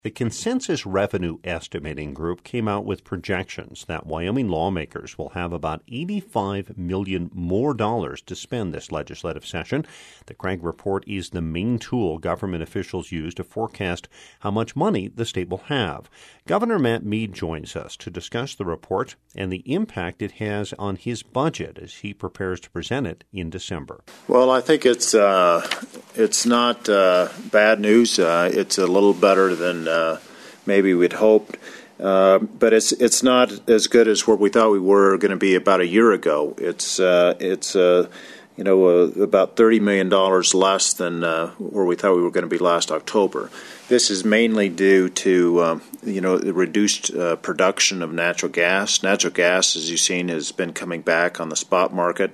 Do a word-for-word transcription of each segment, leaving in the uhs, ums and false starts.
The Consensus Revenue Estimating Group came out with projections that Wyoming lawmakers will have about eighty-five million dollars more dollars to spend this legislative session. The Craig Report is the main tool government officials use to forecast how much money the state will have. Governor Matt Mead joins us to discuss the report and the impact it has on his budget as he prepares to present it in December. Well, I think it's uh, it's not uh, bad news. Uh, it's a little better than uh, maybe we'd hoped, uh, but it's it's not as good as where we thought we were going to be about a year ago. It's uh, it's uh, you know uh, about thirty million dollars less than uh, where we thought we were going to be last October. This is mainly due to um, you know the reduced uh, production of natural gas. Natural gas, as you've seen, has been coming back on the spot market,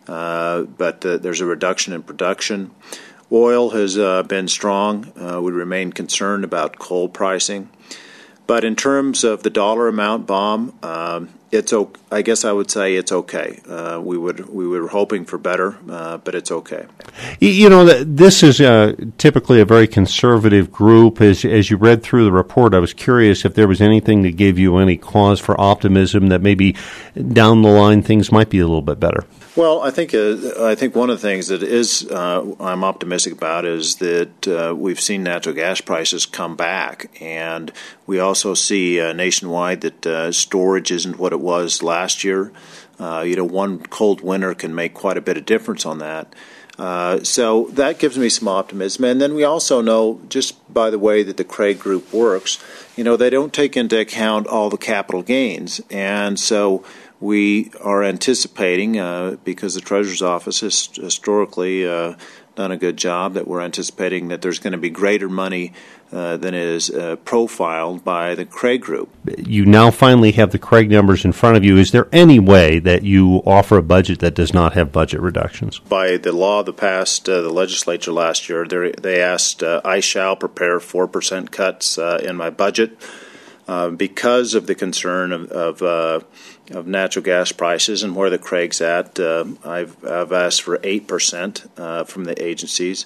uh, but uh, there's a reduction in production. Oil has uh, been strong. Uh, we remain concerned about coal pricing. But in terms of the dollar amount, Baum, um, it's okay. I guess I would say it's okay. Uh, we would we were hoping for better, uh, but it's okay. You know, this is uh, typically a very conservative group. As as you read through the report, I was curious if there was anything that gave you any cause for optimism that maybe down the line things might be a little bit better. Well, I think uh, I think one of the things that is uh, I'm optimistic about is that uh, we've seen natural gas prices come back, and we also see uh, nationwide that uh, storage isn't what it was last year. Uh, you know, one cold winter can make quite a bit of difference on that. Uh, so that gives me some optimism. And then we also know, just by the way that the Craig Group works, you know, they don't take into account all the capital gains, and so we are anticipating, uh, because the Treasurer's Office has historically uh, done a good job, that we're anticipating that there's going to be greater money uh, than is uh, profiled by the Craig Group. You now finally have the Craig numbers in front of you. Is there any way that you offer a budget that does not have budget reductions? By the law that passed uh, the legislature last year, they asked, uh, I shall prepare four percent cuts uh, in my budget. Uh, because of the concern of of, uh, of natural gas prices and where the Craig's at, uh, I've, I've asked for eight percent uh, from the agencies.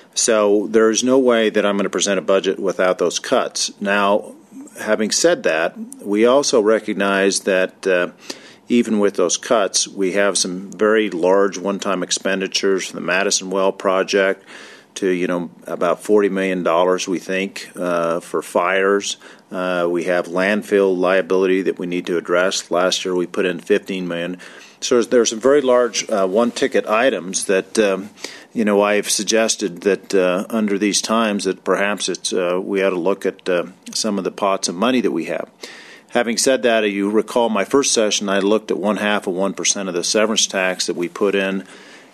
So there's no way that I'm going to present a budget without those cuts. Now, having said that, we also recognize that uh, even with those cuts, we have some very large one-time expenditures from the Madison Well project to, you know, about forty million dollars, we think, uh, for fires. Uh, we have landfill liability that we need to address. Last year we put in fifteen million dollars. So there's some very large uh, one-ticket items that, um, you know, I've suggested that uh, under these times that perhaps it's uh, we ought to look at uh, some of the pots of money that we have. Having said that, you recall my first session, I looked at one half of one percent of the severance tax that we put in.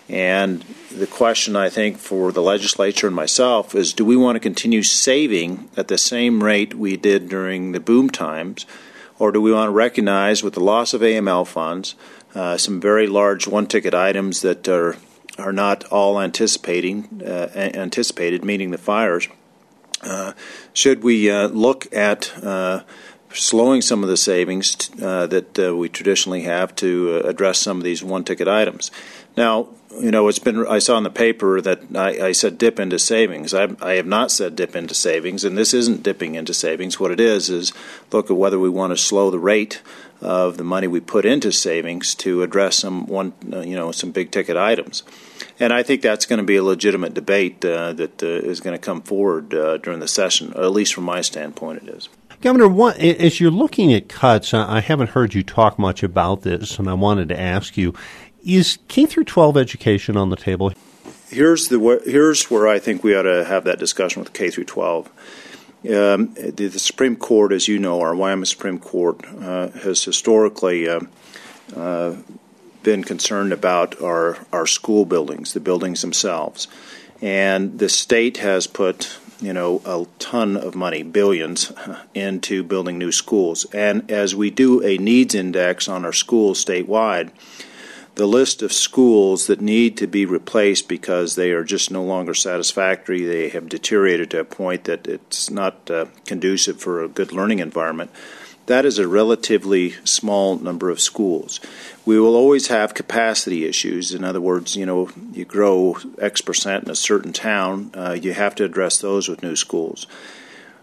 And the question, I think, for the legislature and myself is, do we want to continue saving at the same rate we did during the boom times, or do we want to recognize with the loss of A M L funds, uh, some very large one-ticket items that are are not all anticipating uh, anticipated, meaning the fires? Uh, should we uh, look at uh, slowing some of the savings uh, that uh, we traditionally have to uh, address some of these one-ticket items? Now, you know, it's been. I saw in the paper that I, I said dip into savings. I, I have not said dip into savings, and this isn't dipping into savings. What it is is look at whether we want to slow the rate of the money we put into savings to address some one, uh, you know, some big ticket items. And I think that's going to be a legitimate debate uh, that uh, is going to come forward uh, during the session. At least from my standpoint, it is. Governor, what, as you're looking at cuts, I haven't heard you talk much about this, and I wanted to ask you. Is K through twelve education on the table? Here's the here's where I think we ought to have that discussion with K through twelve. Um, the, the Supreme Court, as you know, our Wyoming Supreme Court uh, has historically uh, uh, been concerned about our our school buildings, the buildings themselves, and the state has put, you know, a ton of money, billions, into building new schools. And as we do a needs index on our schools statewide, the list of schools that need to be replaced because they are just no longer satisfactory, they have deteriorated to a point that it's not uh, conducive for a good learning environment, that is a relatively small number of schools. We will always have capacity issues. In other words, you know, you grow X percent in a certain town, uh, you have to address those with new schools.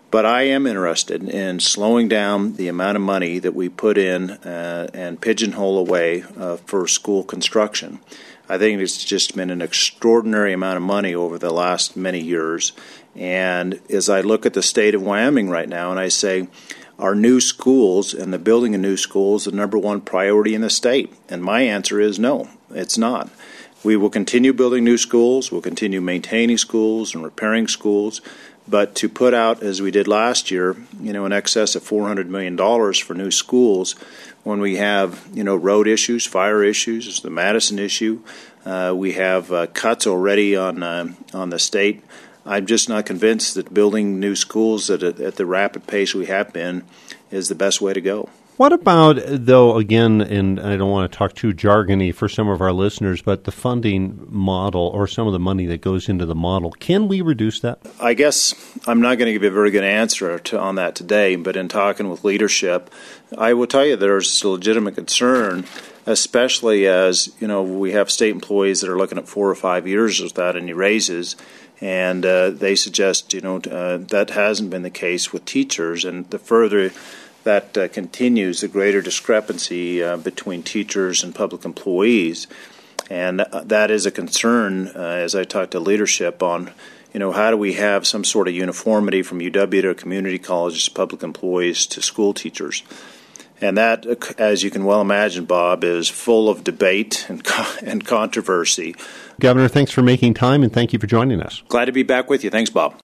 But I am interested in slowing down the amount of money that we put in uh, and pigeonhole away uh, for school construction. I think it's just been an extraordinary amount of money over the last many years. And as I look at the state of Wyoming right now and I say, are new schools and the building of new schools the number one priority in the state? And my answer is no, it's not. We will continue building new schools, we'll continue maintaining schools and repairing schools, but to put out, as we did last year, you know, in excess of four hundred million dollars for new schools, when we have, you know, road issues, fire issues, the Madison issue, uh, we have uh, cuts already on uh, on the state. I'm just not convinced that building new schools at, a, at the rapid pace we have been is the best way to go. What about, though, again, and I don't want to talk too jargony for some of our listeners, but the funding model or some of the money that goes into the model, can we reduce that? I guess I'm not going to give you a very good answer to, on that today, but in talking with leadership, I will tell you there's a legitimate concern, especially as, you know, we have state employees that are looking at four or five years without any raises, and uh, they suggest, you know, uh, that hasn't been the case with teachers, and the further that uh, continues, the greater discrepancy uh, between teachers and public employees. And uh, that is a concern uh, as I talk to leadership on, you know, how do we have some sort of uniformity from U W to community colleges, public employees to school teachers. And that, as you can well imagine, Bob, is full of debate and, co- and controversy. Governor, thanks for making time, and thank you for joining us. Glad to be back with you. Thanks, Bob.